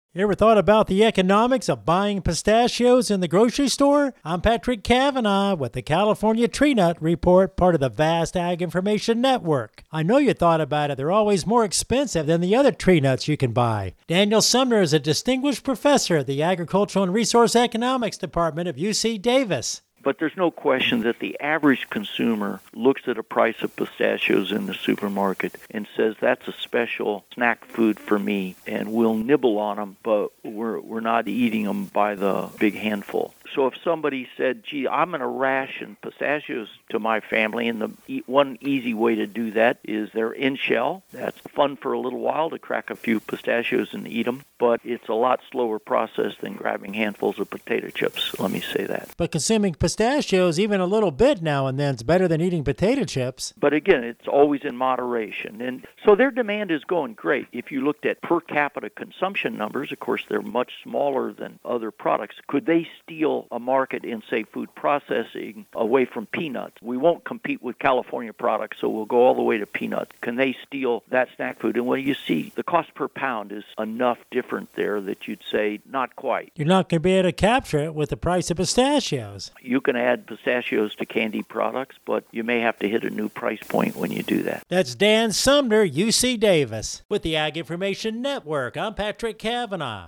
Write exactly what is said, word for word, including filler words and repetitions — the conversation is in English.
You ever thought about the economics of buying pistachios in the grocery store? I'm Patrick Cavanaugh with the California Tree Nut Report, part of the Vast Ag Information Network. I know you thought about it. They're always more expensive than the other tree nuts you can buy. Daniel Sumner is a distinguished professor at the Agricultural and Resource Economics Department of U C Davis. But there's no question that the average consumer looks at a price of pistachios in the supermarket and says, that's a special snack food for me, and we'll nibble on them, but we're, we're not eating them by the big handful. So if somebody said, gee, I'm going to ration pistachios to my family, and the one easy way to do that is they're in shell. That's fun for a little while to crack a few pistachios and eat them, but it's a lot slower process than grabbing handfuls of potato chips, let me say that. But consuming pistachios even a little bit now and then is better than eating potato chips. But again, it's always in moderation. And so their demand is going great. If you looked at per capita consumption numbers, of course, they're much smaller than other products. Could they steal a market in, say, food processing away from peanuts? We won't compete with California products, so we'll go all the way to peanuts. Can they steal that snack food? And when you see the cost per pound is enough different there that you'd say not quite. You're not going to be able to capture it with the price of pistachios. You can add pistachios to candy products, but you may have to hit a new price point when you do that. That's Dan Sumner, U C Davis. With the Ag Information Network, I'm Patrick Cavanaugh.